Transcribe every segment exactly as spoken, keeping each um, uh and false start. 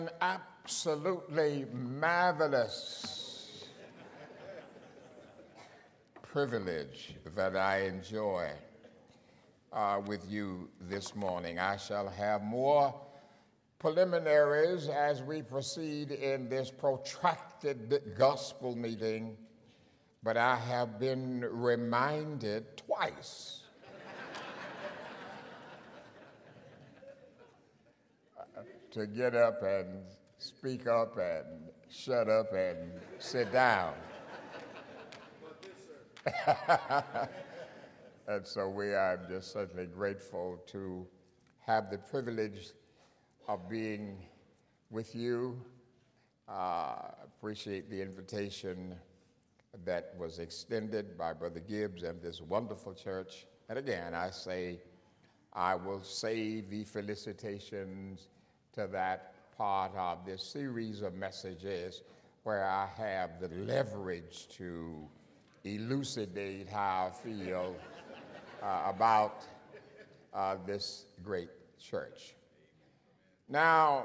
An absolutely marvelous privilege that I enjoy uh, with you this morning. I shall have more preliminaries as we proceed in this protracted gospel meeting, but I have been reminded twice to get up and speak up and shut up and sit down. And so we are just certainly grateful to have the privilege of being with you. Uh, appreciate the invitation that was extended by Brother Gibbs and this wonderful church. And again, I say, I will save the felicitations to that part of this series of messages where I have the leverage to elucidate how I feel uh, about uh, this great church. Now,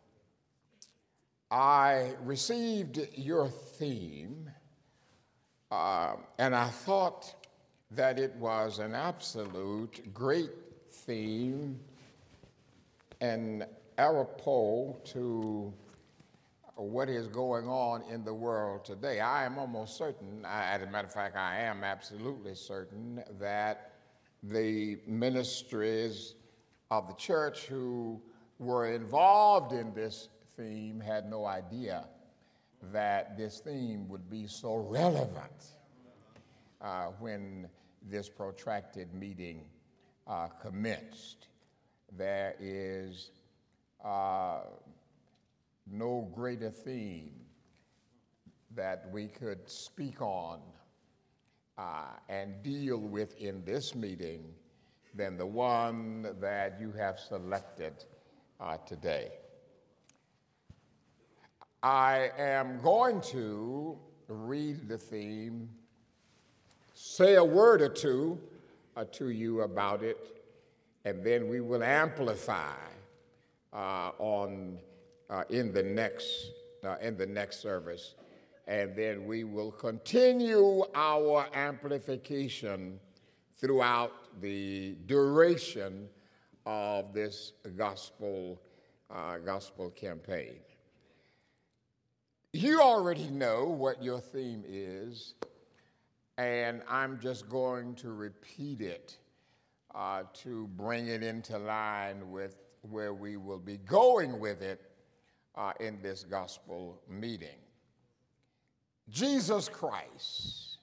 I received your theme, uh, and I thought that it was an absolute great theme and apropos to what is going on in the world today. I am almost certain, as a matter of fact, I am absolutely certain that the ministries of the church who were involved in this theme had no idea that this theme would be so relevant uh, when this protracted meeting uh, commenced. There is uh, no greater theme that we could speak on uh, and deal with in this meeting than the one that you have selected uh, today. I am going to read the theme, say a word or two uh, to you about it, and then we will amplify uh, on uh, in the next uh, in the next service, and then we will continue our amplification throughout the duration of this gospel uh, gospel campaign. You already know what your theme is, and I'm just going to repeat it uh, to bring it into line with where we will be going with it uh, in this gospel meeting. Jesus Christ,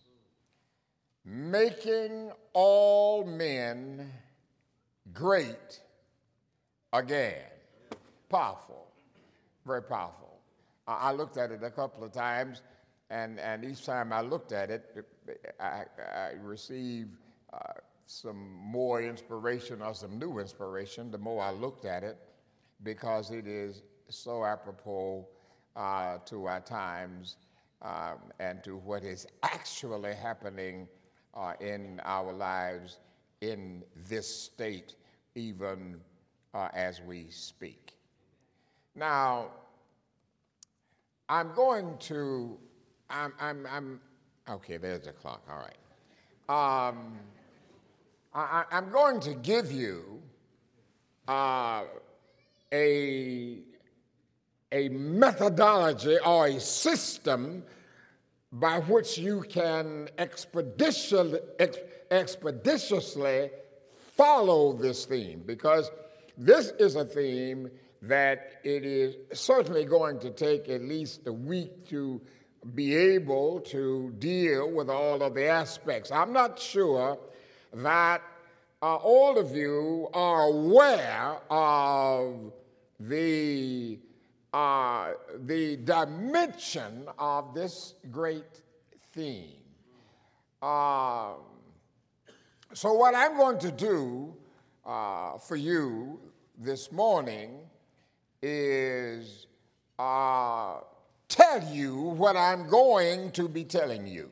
making all men great again. Powerful, very powerful. Uh, I looked at it a couple of times, and, and each time I looked at it, I, I received uh, some more inspiration or some new inspiration the more I looked at it, because it is so apropos uh, to our times um, and to what is actually happening uh, in our lives in this state, even uh, as we speak. Now, I'm going to, I'm, I'm, I'm okay, there's the clock, all right. Um, I, I'm going to give you uh, a, a methodology or a system by which you can expeditiously, ex, expeditiously follow this theme, because this is a theme that it is certainly going to take at least a week to be able to deal with all of the aspects. I'm not sure that uh, all of you are aware of the, uh, the dimension of this great theme. Uh, so what I'm going to do uh, for you this morning is uh, tell you what I'm going to be telling you.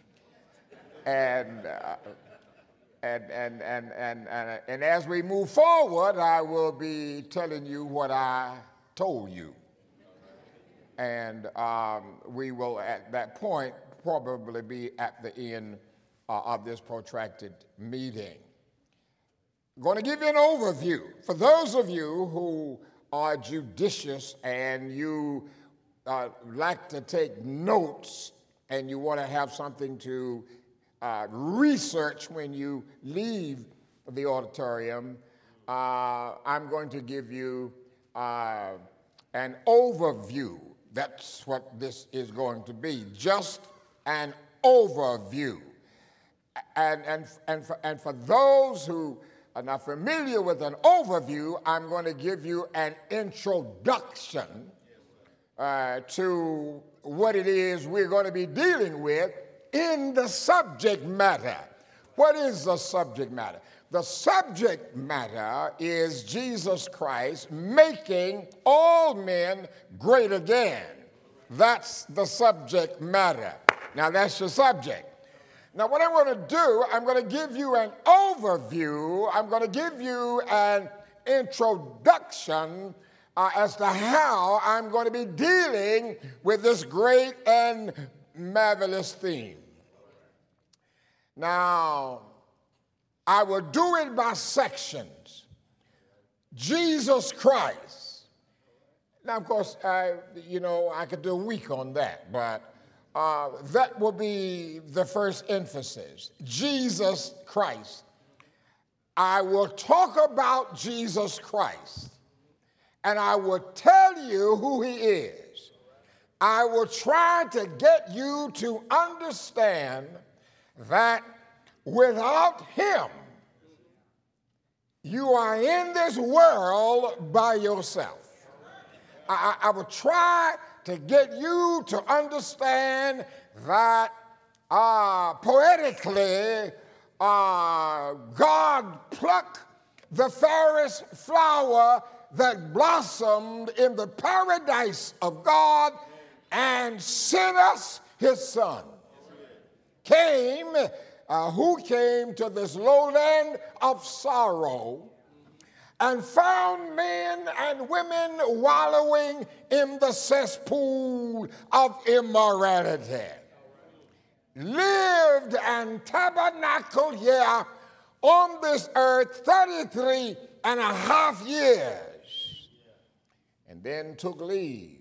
And, uh, and, and, and, and, and, and as we move forward, I will be telling you what I told you and um, we will at that point probably be at the end uh, of this protracted meeting. I'm going to give you an overview. For those of you who are judicious and you uh, like to take notes and you want to have something to uh, research when you leave the auditorium, uh, I'm going to give you uh, an overview. That's what this is going to be, just an overview. And, and, and, for, and for those who are not familiar with an overview, I'm going to give you an introduction uh, to what it is we're going to be dealing with in the subject matter. What is the subject matter? The subject matter is Jesus Christ making all men great again. That's the subject matter. Now, that's your subject. Now, what I'm going to do, I'm going to give you an overview. I'm going to give you an introduction uh, as to how I'm going to be dealing with this great and marvelous theme. Now, I will do it by sections. Jesus Christ. Now, of course, I, you know, I could do a week on that, but uh, that will be the first emphasis. Jesus Christ. I will talk about Jesus Christ, and I will tell you who he is. I will try to get you to understand that without him, you are in this world by yourself. I, I will try to get you to understand that uh, poetically, uh, God plucked the fairest flower that blossomed in the paradise of God and sent us his son. Came Uh, who came to this lowland of sorrow and found men and women wallowing in the cesspool of immorality. Lived and tabernacled here on this earth thirty-three and a half years, and then took leave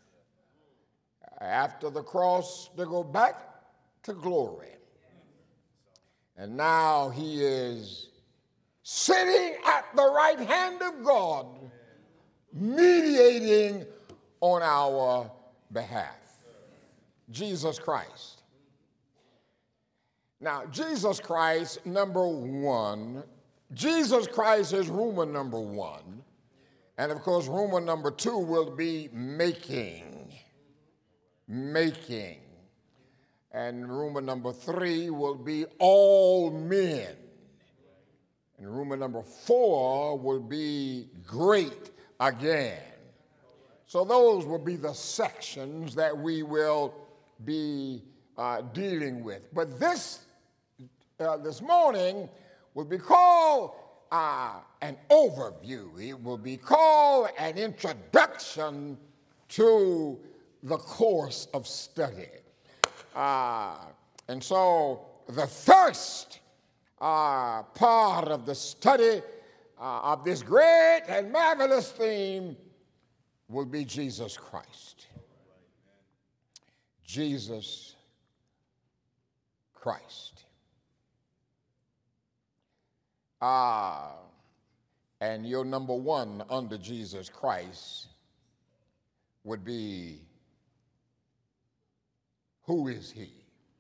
after the cross to go back to glory. And now he is sitting at the right hand of God, mediating on our behalf. Jesus Christ. Now, Jesus Christ, number one, Jesus Christ is rumor number one. And of course, rumor number two will be making. Making. And rumor number three will be all men. And rumor number four will be great again. So those will be the sections that we will be uh, dealing with. But this, uh, this morning will be called uh, an overview. It will be called an introduction to the course of study. Uh, and so the first uh, part of the study uh, of this great and marvelous theme will be Jesus Christ. Jesus Christ. Uh, and your number one under Jesus Christ would be, who is he?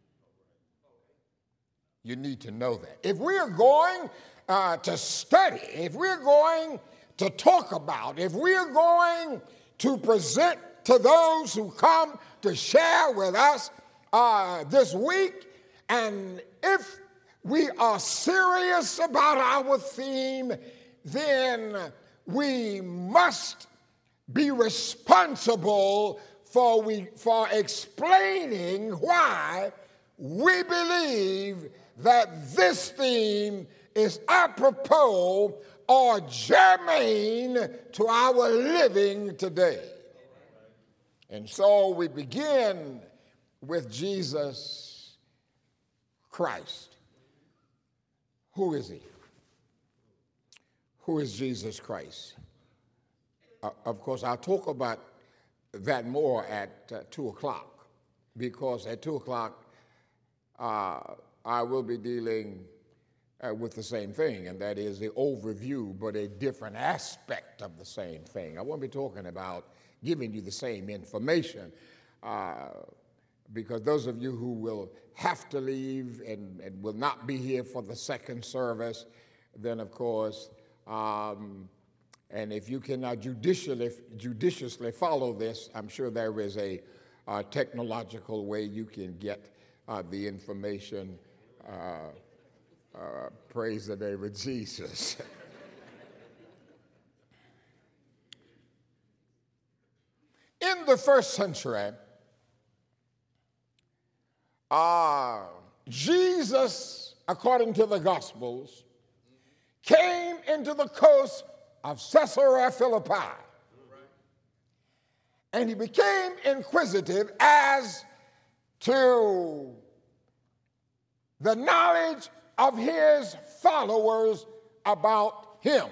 You need to know that. If we are going uh, to study, if we're going to talk about, if we're going to present to those who come to share with us uh, this week, and if we are serious about our theme, then we must be responsible for, we, for explaining why we believe that this theme is apropos or germane to our living today. And so we begin with Jesus Christ. Who is he? Who is Jesus Christ? Uh, of course, I'll talk about that more at uh, two o'clock, because at two o'clock uh, I will be dealing uh, with the same thing, and that is the overview, but a different aspect of the same thing. I won't be talking about giving you the same information, uh, because those of you who will have to leave and, and will not be here for the second service, then of course, um, and if you cannot judicially, judiciously follow this, I'm sure there is a uh, technological way you can get uh, the information. Uh, uh, praise the name of Jesus. In the first century, uh, Jesus, according to the Gospels, came into the coast of Caesarea Philippi. And he became inquisitive as to the knowledge of his followers about him.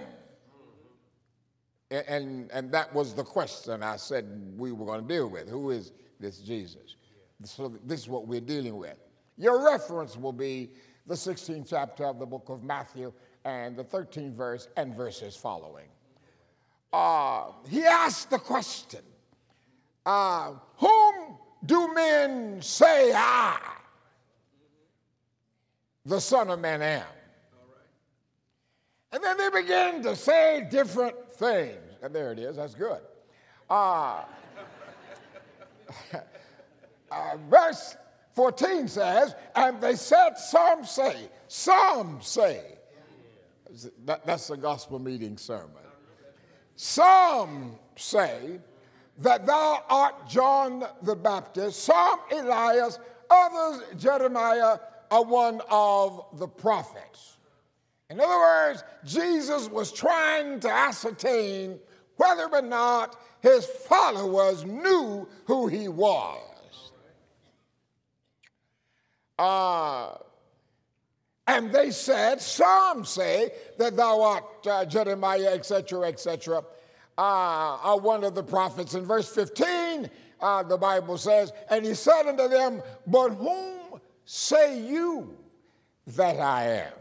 And, and that was the question I said we were going to deal with. Who is this Jesus? So this is what we're dealing with. Your reference will be the sixteenth chapter of the book of Matthew and the thirteenth verse and verses following. Uh, he asked the question, uh, whom do men say I, the Son of Man, am? And then they began to say different things. And there it is, that's good. Uh, uh, verse fourteen says, and they said, some say, some say. That, that's the gospel meeting sermon. Some say that thou art John the Baptist, some Elias, others Jeremiah, or one of the prophets. In other words, Jesus was trying to ascertain whether or not his followers knew who he was. Uh, and they said, some say that thou art uh, Jeremiah, et cetera, et cetera, uh, or one of the prophets. In verse fifteen, uh, the Bible says, and he said unto them, but whom say you that I am?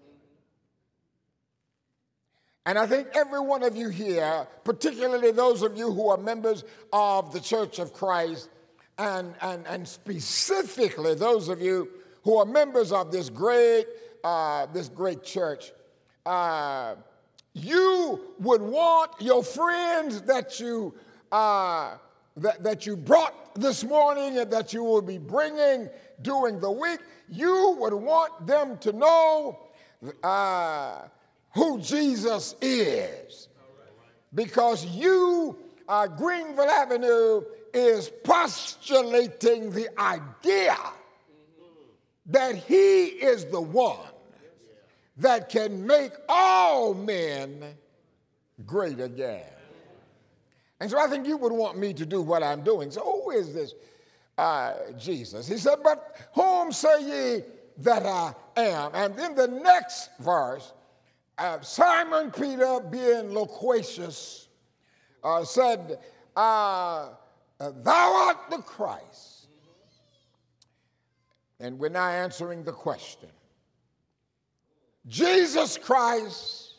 And I think every one of you here, particularly those of you who are members of the Church of Christ, and, and, and specifically those of you who are members of this great, uh, this great church, uh, you would want your friends that you, uh, that, that you brought this morning and that you will be bringing during the week, you would want them to know uh, who Jesus is. Because you, uh, Greenville Avenue, is postulating the idea that he is the one that can make all men great again. And so I think you would want me to do what I'm doing. So who is this uh, Jesus? He said, but whom say ye that I am? And in the next verse, uh, Simon Peter, being loquacious, uh, said, uh, thou art the Christ. And we're now answering the question. Jesus Christ,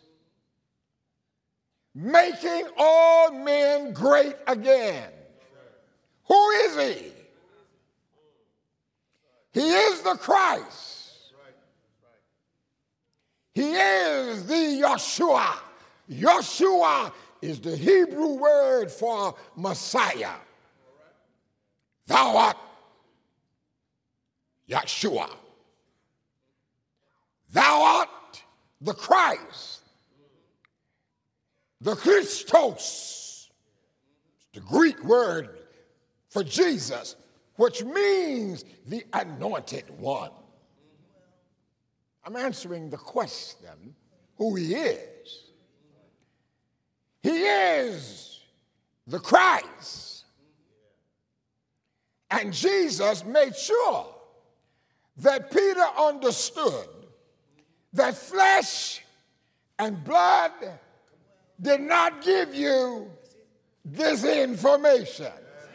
making all men great again. Who is he? He is the Christ. He is the Yeshua. Yeshua is the Hebrew word for Messiah. Thou art Yeshua. Thou art the Christ, the Christos, the Greek word for Jesus, which means the anointed one. I'm answering the question who he is. He is the Christ. And Jesus made sure that Peter understood that flesh and blood did not give you this information.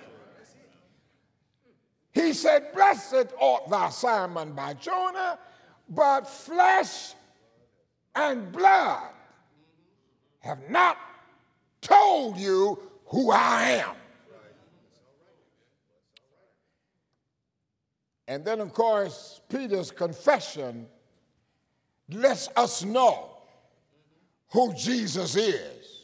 He said, "Blessed art thou, Simon Bar-Jonah, but flesh and blood have not told you who I am." And then, of course, Peter's confession lets us know who Jesus is.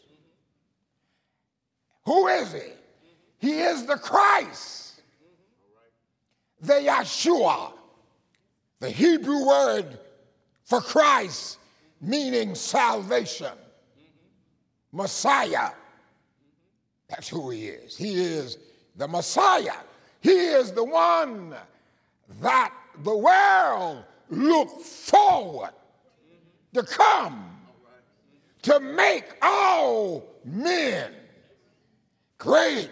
Who is he? He is the Christ, the Yeshua, the Hebrew word for Christ, meaning salvation. Messiah. That's who he is. He is the Messiah. He is the one that the world looked forward to come to make all men great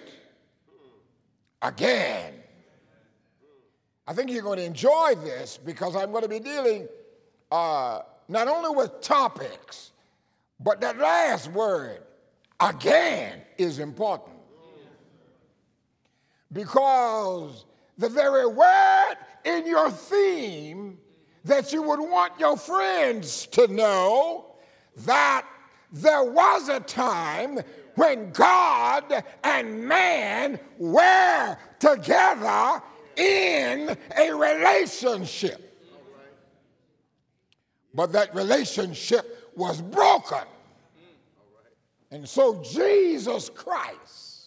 again. I think you're going to enjoy this because I'm going to be dealing uh, not only with topics, but that last word, again, is important. Because the very word in your theme that you would want your friends to know that there was a time when God and man were together in a relationship. But that relationship was broken. And so Jesus Christ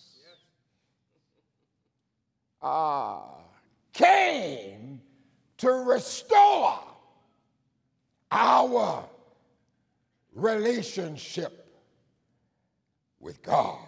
uh, came to restore our relationship with God.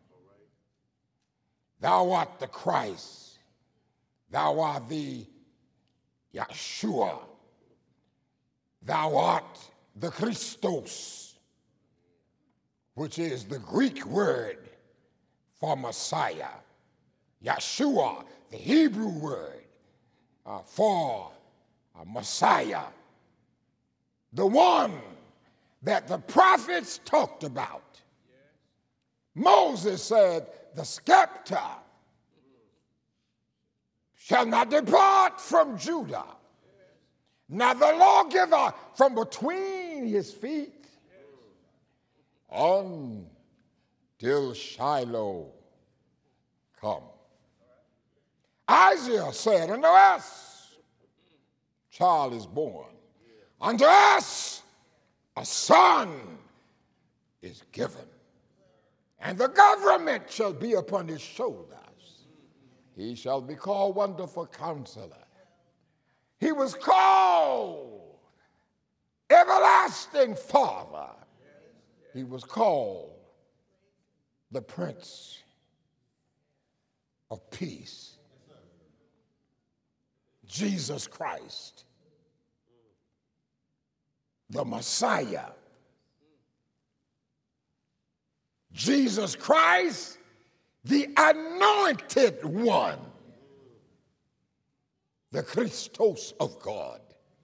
Thou art the Christ. Thou art the Yeshua. Thou art the Christos, which is the Greek word for Messiah. Yeshua, the Hebrew word uh, for uh, Messiah. The one that the prophets talked about. Moses said, the scepter shall not depart from Judah, now the lawgiver from between his feet until Shiloh come. Isaiah said, unto us child is born, unto us a son is given, and the government shall be upon his shoulders. He shall be called Wonderful Counselor. He was called Everlasting Father. He was called the Prince of Peace. Jesus Christ, the Messiah. Jesus Christ, the anointed one, the Christos of God.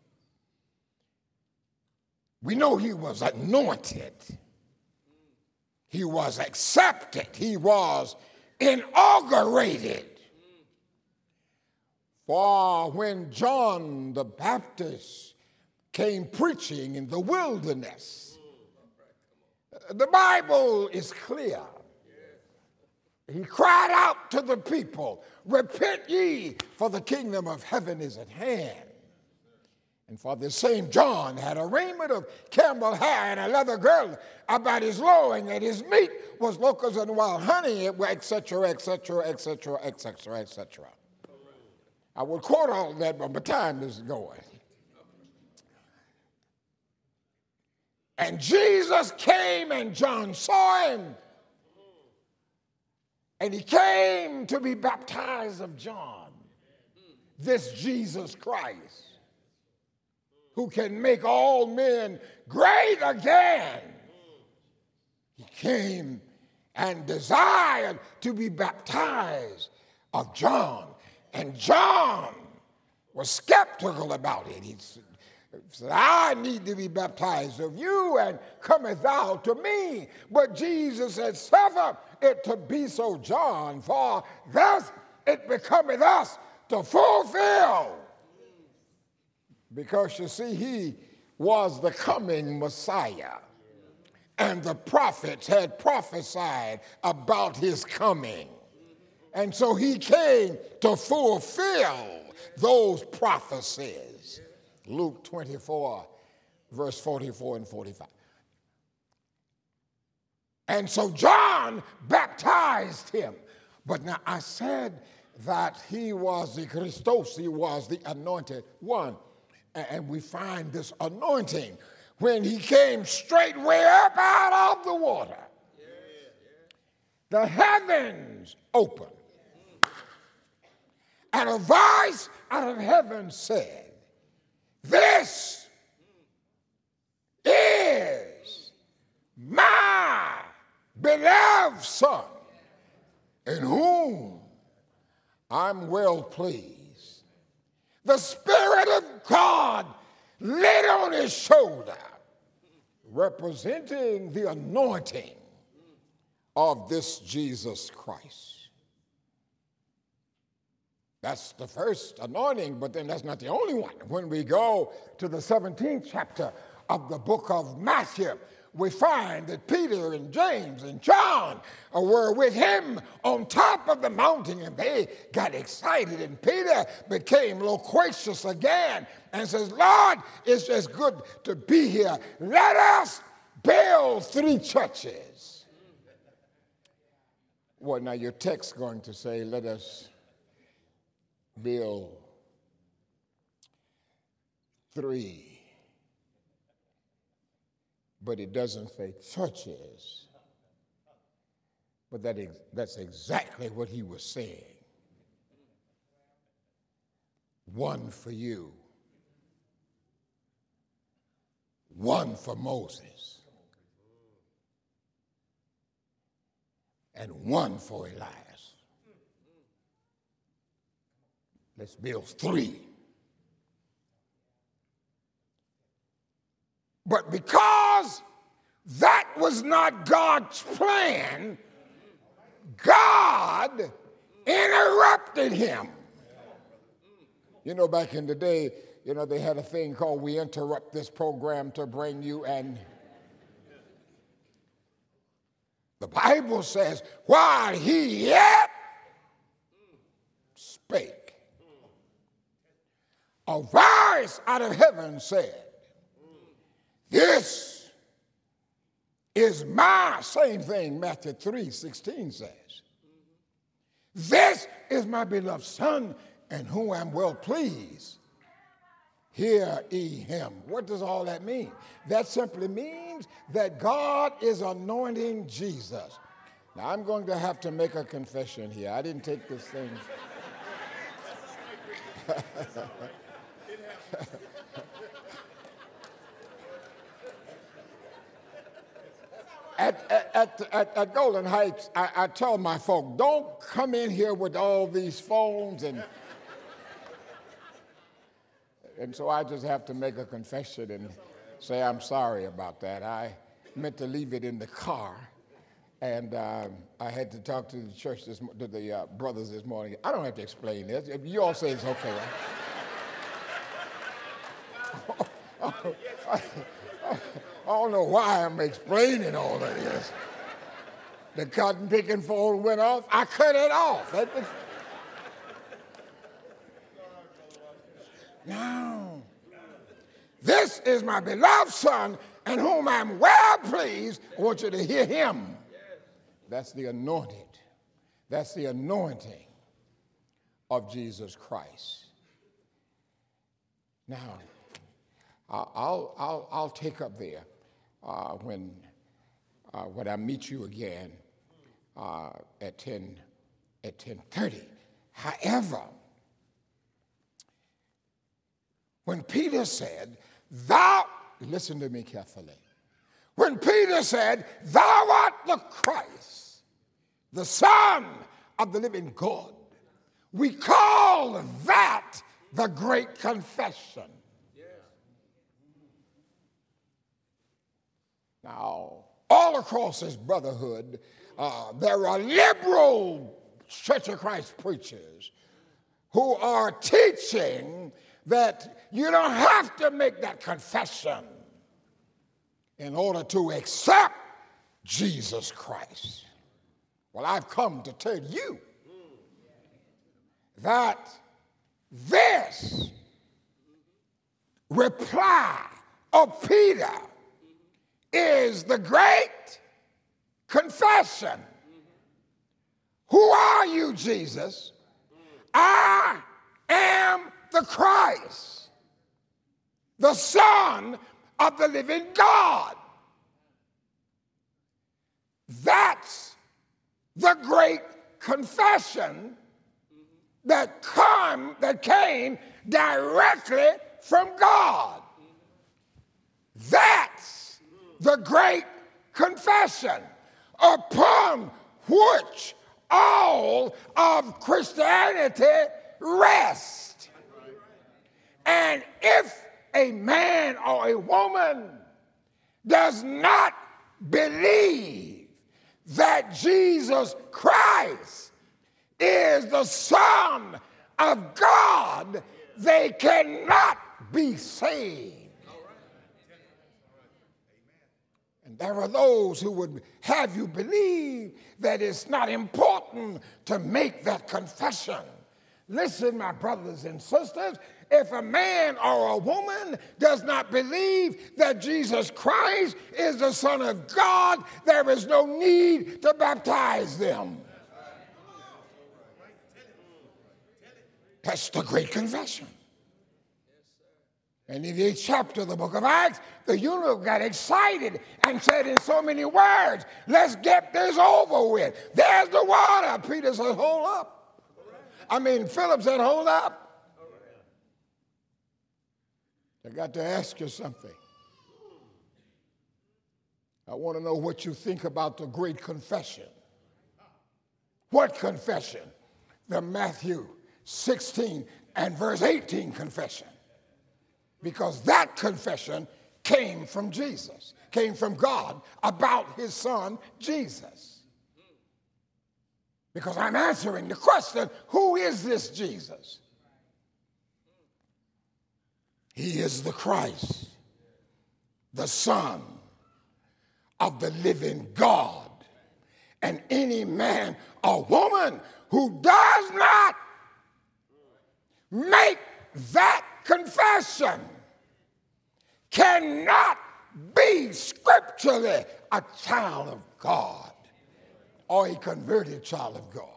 We know he was anointed. He was accepted. He was inaugurated. For when John the Baptist came preaching in the wilderness, the Bible is clear. He cried out to the people, repent ye, for the kingdom of heaven is at hand. And for the same John had a raiment of camel hair and a leather girdle about his loins, and his meat was locusts and wild honey, et cetera, et cetera, et cetera, et cetera, et cetera. I would quote all of that, but my time is going. And Jesus came, and John saw him, and he came to be baptized of John. This Jesus Christ, who can make all men great again. He came and desired to be baptized of John. And John was skeptical about it. He said, I need to be baptized of you, and cometh thou to me? But Jesus said, suffer it to be so, John, for thus it becometh us to fulfill. Because you see, he was the coming Messiah, and the prophets had prophesied about his coming. And so he came to fulfill those prophecies. Luke twenty-four, verse forty-four and forty-five. And so John baptized him. But now I said that he was the Christos, he was the anointed one. And we find this anointing when he came straightway up out of the water. The heavens opened. And a voice out of heaven said, this is my beloved Son, in whom I'm well pleased. The Spirit of God laid on his shoulder, representing the anointing of this Jesus Christ. That's the first anointing, but then that's not the only one. When we go to the seventeenth chapter of the book of Matthew, we find that Peter and James and John were with him on top of the mountain, and they got excited, and Peter became loquacious again and says, Lord, it's just good to be here. Let us build three churches. Well, now your text going to say, let us build three, but it doesn't say churches. But that is, that's exactly what he was saying. One for you, one for Moses, and one for Elias. Let's build three. But because that was not God's plan, God interrupted him. You know, back in the day, you know, they had a thing called we interrupt this program to bring you, and the Bible says, while he yet spake, a voice out of heaven said, this is my, same thing Matthew three sixteen says. This is my beloved Son, in whom I'm well pleased. Hear ye him. What does all that mean? That simply means that God is anointing Jesus. Now, I'm going to have to make a confession here. I didn't take this thing. At, at, at, at Golden Heights, I, I tell my folk, don't come in here with all these phones. And, and so I just have to make a confession and say I'm sorry about that. I meant to leave it in the car, and um, I had to talk to the church, this, to the uh, brothers this morning. I don't have to explain this. If you all say it's okay, right? I don't know why I'm explaining all of this. The cotton picking phone went off. I cut it off. Now, this is my beloved Son, in whom I'm well pleased. I want you to hear him. That's the anointed. That's the anointing of Jesus Christ. Now, I'll, I'll, I'll take up there uh, when, uh, when I meet you again uh, at ten at ten thirty. However, when Peter said, "Thou," listen to me carefully. When Peter said, "Thou art the Christ, the Son of the living God," We call that the Great Confession. Now, all across this brotherhood, uh, there are liberal Church of Christ preachers who are teaching that you don't have to make that confession in order to accept Jesus Christ. Well, I've come to tell you that this reply of Peter is the great confession. Who are you, Jesus? I am the Christ, the Son of the living God. That's the great confession that come that came directly from God. That's the great confession upon which all of Christianity rests. And if a man or a woman does not believe that Jesus Christ is the Son of God, they cannot be saved. And there are those who would have you believe that it's not important to make that confession. Listen, my brothers and sisters, if a man or a woman does not believe that Jesus Christ is the Son of God, there is no need to baptize them. That's the great confession. And in the eighth chapter of the book of Acts, the eunuch got excited and said in so many words, let's get this over with. There's the water. Peter said, hold up. I mean, Philip said, hold up. I got to ask you something. I want to know what you think about the great confession. What confession? The Matthew sixteen and verse eighteen confession. Because that confession came from Jesus, came from God about his son, Jesus. Because I'm answering the question, who is this Jesus? He is the Christ, the Son of the living God. And any man or woman who does not make that confession cannot be scripturally a child of God or a converted child of God.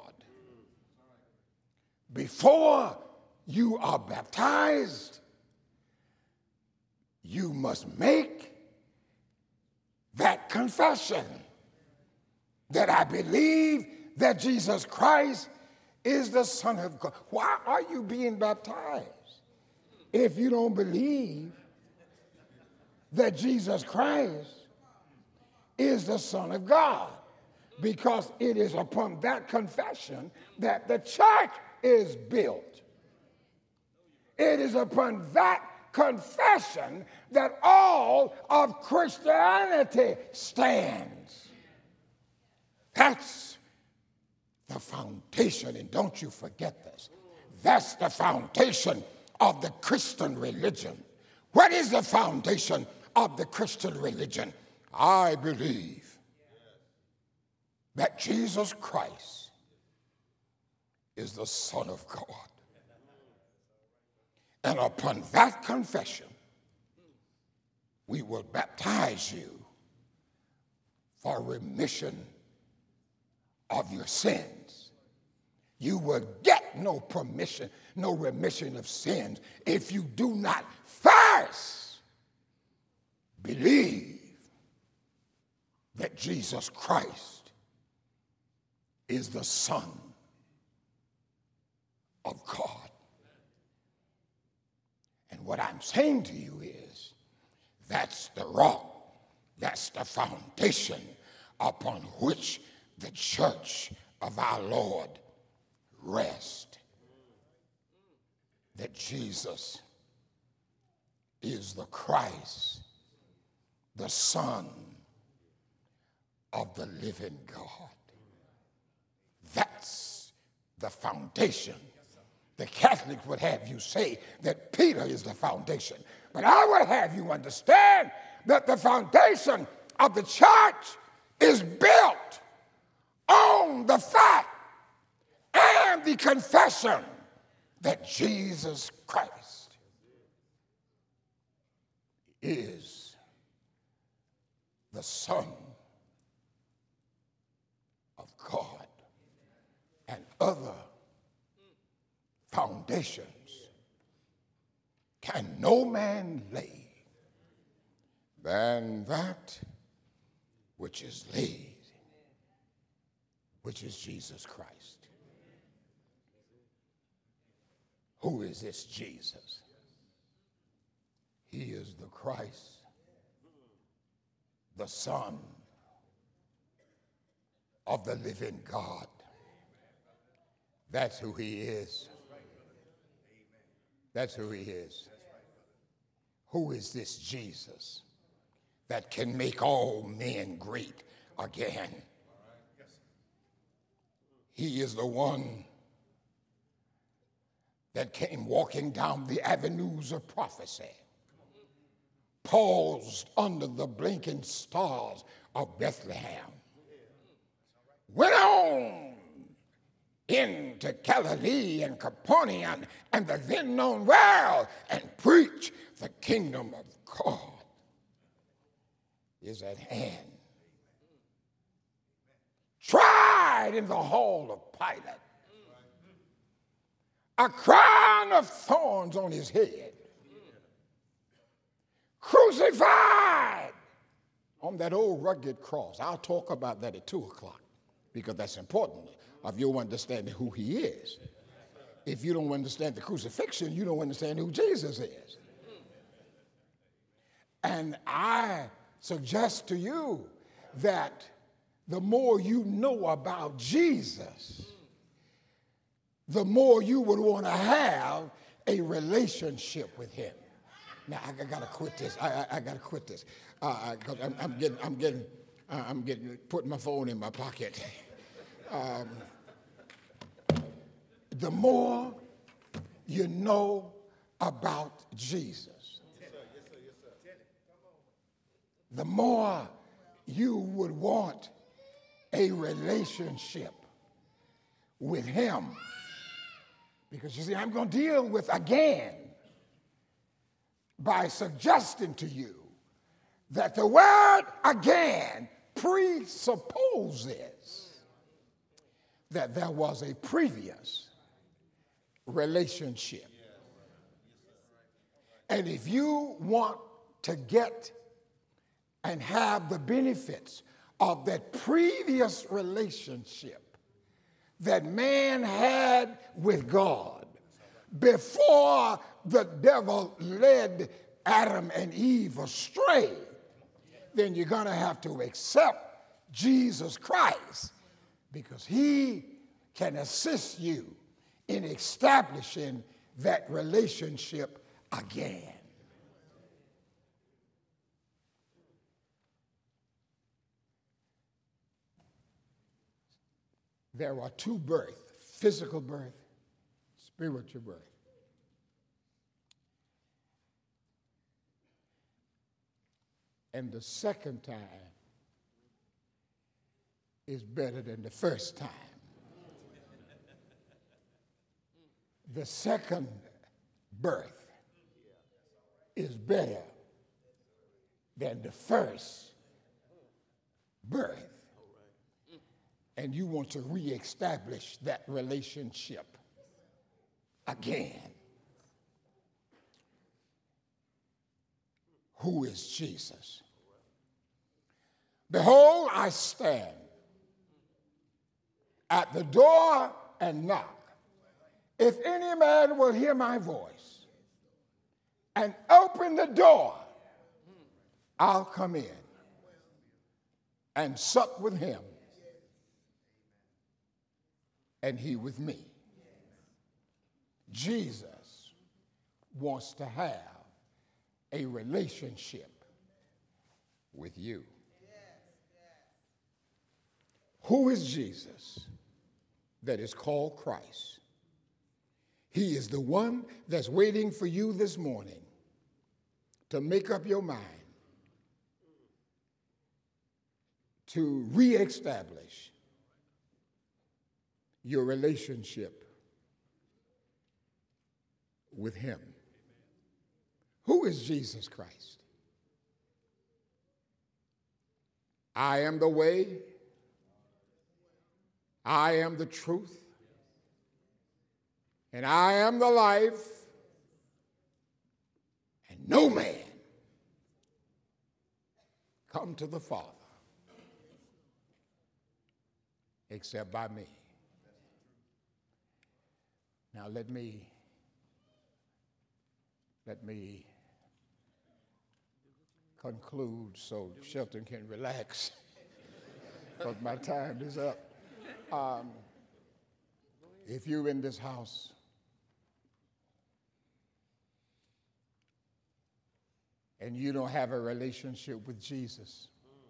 Before you are baptized, you must make that confession that I believe that Jesus Christ is the Son of God. Why are you being baptized if you don't believe that Jesus Christ is the Son of God? Because it is upon that confession that the church is built. It is upon that confession that all of Christianity stands. That's the foundation, and don't you forget this. That's the foundation of the Christian religion. What is the foundation of the Christian religion? I believe that Jesus Christ is the Son of God. And upon that confession, we will baptize you for remission of your sins. You will get no permission, no remission of sins if you do not first believe that Jesus Christ is the Son of God. And what I'm saying to you is that's the rock, that's the foundation upon which the church of our Lord rests. that Jesus is the Christ, the Son of the living God. That's the foundation. The Catholics would have you say that Peter is the foundation. But I would have you understand that the foundation of the church is built on the fact and the confession that Jesus Christ is the Son of God, and other foundations can no man lay than that which is laid, which is Jesus Christ. Who is this Jesus? He is the Christ, the Son of the living God. That's who he is. That's who he is. Who is this Jesus that can make all men great again? He is the one that came walking down the avenues of prophecy, paused under the blinking stars of Bethlehem, went on into Galilee and Capernaum and the then known world and preached the kingdom of God is at hand. Tried in the hall of Pilate, a crown of thorns on his head, crucified on that old rugged cross. I'll talk about that at two o'clock because that's important of your understanding who he is. If you don't understand the crucifixion, you don't understand who Jesus is. And I suggest to you that the more you know about Jesus, the more you would want to have a relationship with him. Now I, I gotta quit this. I, I, I gotta quit this. Uh, I, I'm, I'm getting, I'm getting, uh, I'm getting, putting my phone in my pocket. Um, the more you know about Jesus, the more you would want a relationship with him. Because you see, I'm going to deal with again by suggesting to you that the word again presupposes that there was a previous relationship. And if you want to get and have the benefits of that previous relationship that man had with God before the devil led Adam and Eve astray, then you're going to have to accept Jesus Christ, because he can assist you in establishing that relationship again. There are two births: physical birth, spiritual birth. And the second time is better than the first time. The second birth is better than the first birth. And you want to reestablish that relationship again. Who is Jesus? Behold, I stand at the door and knock. If any man will hear my voice and open the door, I'll come in and sup with him, and he with me. Jesus wants to have a relationship with you. Who is Jesus that is called Christ? He is the one that's waiting for you this morning to make up your mind to reestablish your relationship with him. Who is Jesus Christ? I am the way, I am the truth, and I am the life, and no man come to the Father except by me. Now let me, let me conclude so Shelton can relax because my time is up. Um, if you're in this house and you don't have a relationship with Jesus,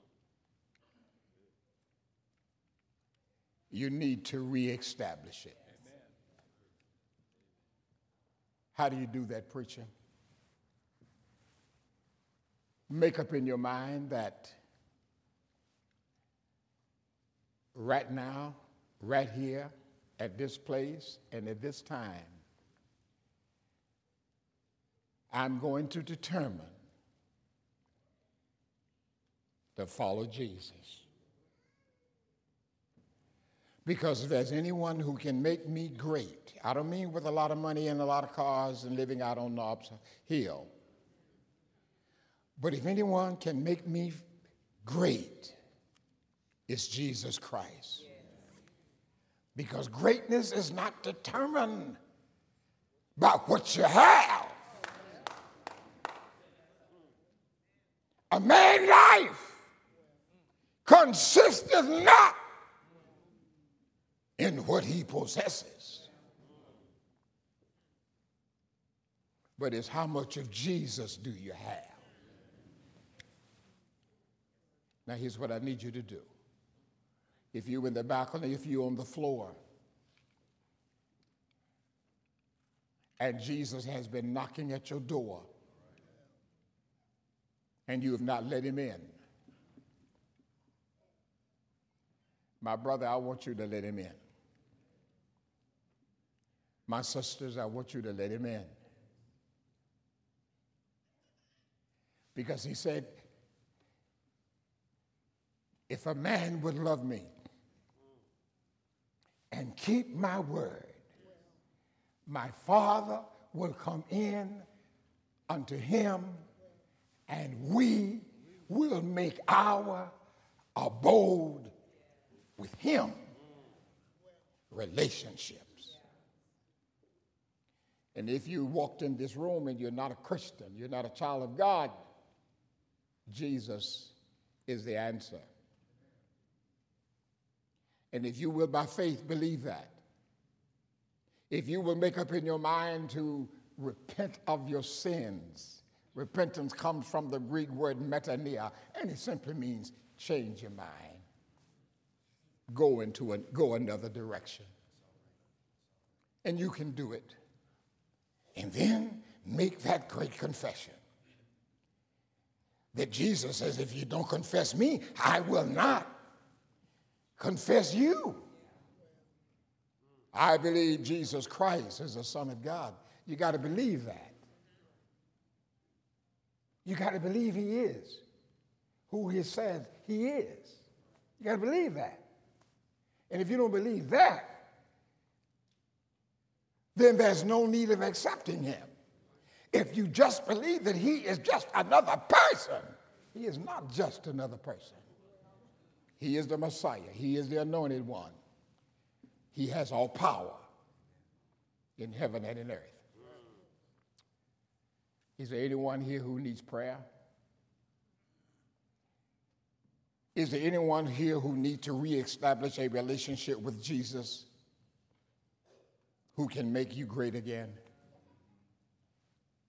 you need to reestablish it. Amen. How do you do that, preacher? Make up in your mind that right now, right here, at this place, and at this time, I'm going to determine to follow Jesus. Because if there's anyone who can make me great, I don't mean with a lot of money and a lot of cars and living out on Nobbs Hill, but if anyone can make me great, it's Jesus Christ. Because greatness is not determined by what you have. A man's life consisteth not in what he possesses, but it's how much of Jesus do you have. Now here's what I need you to do. If you're in the balcony, if you're on the floor, and Jesus has been knocking at your door, and you have not let him in, my brother, I want you to let him in. My sisters, I want you to let him in. Because he said, if a man would love me and keep my word, my Father will come in unto him, and we will make our abode with him. Relationships. And if you walked in this room and you're not a Christian, you're not a child of God, Jesus is the answer. And if you will by faith believe that, if you will make up in your mind to repent of your sins, repentance comes from the Greek word metanoia, and it simply means change your mind. Go into a, go another direction. And you can do it. And then make that great confession that Jesus says, if you don't confess me, I will not confess you. I believe Jesus Christ is the Son of God. You got to believe that. You got to believe he is who he says he is. You got to believe that. And if you don't believe that, then there's no need of accepting him. If you just believe that he is just another person, he is not just another person. He is the Messiah. He is the anointed one. He has all power in heaven and in earth. Is there anyone here who needs prayer? Is there anyone here who needs to reestablish a relationship with Jesus who can make you great again?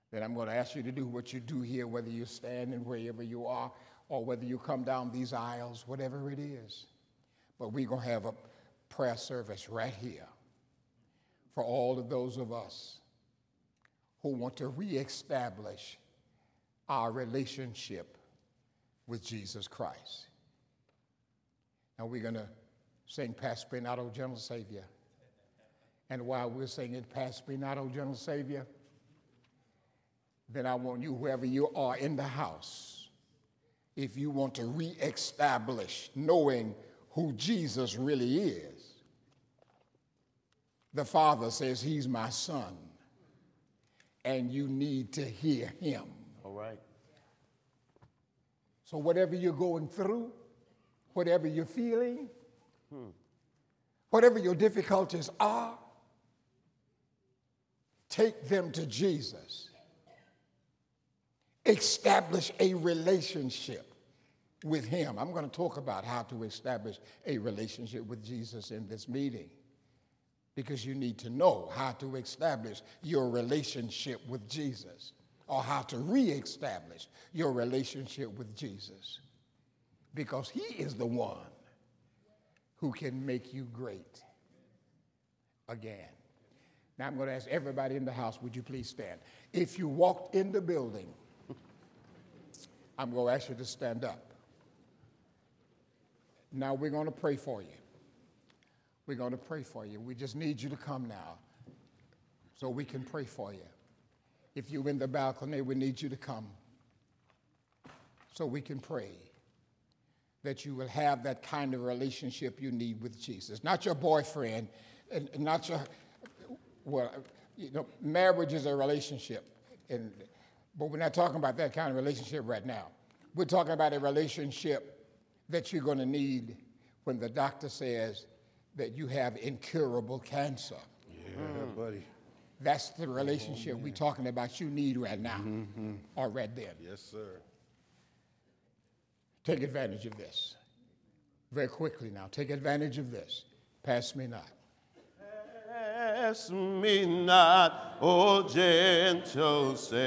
then I'm going to ask you to do what you do here, whether you stand and wherever you are, or whether you come down these aisles, whatever it is. But we're going to have a prayer service right here for all of those of us who want to reestablish our relationship with Jesus Christ. Now we're going to sing Pass Me Not, O Gentle Savior. And while we're singing Pass Me Not, O Gentle Savior, then I want you, whoever you are in the house, if you want to reestablish knowing who Jesus really is. The Father says he's my son, and you need to hear him. All right. So whatever you're going through, whatever you're feeling, hmm. whatever your difficulties are, take them to Jesus. Establish a relationship with him. I'm going to talk about how to establish a relationship with Jesus in this meeting, because you need to know how to establish your relationship with Jesus, or how to reestablish your relationship with Jesus, because he is the one who can make you great again. Now I'm going to ask everybody in the house, would you please stand? If you walked in the building, I'm going to ask you to stand up. Now we're going to pray for you. We're going to pray for you. We just need you to come now so we can pray for you. If you're in the balcony, we need you to come so we can pray that you will have that kind of relationship you need with Jesus. Not your boyfriend, and not your, well, you know, marriage is a relationship, and, but we're not talking about that kind of relationship right now. We're talking about a relationship that you're going to need when the doctor says that you have incurable cancer. Yeah, mm. buddy. That's the relationship oh, we're talking about you need right now, mm-hmm. or right then. Yes, sir. Take advantage of this. Very quickly now, take advantage of this. Pass me not. Pass me not, O gentle Savior.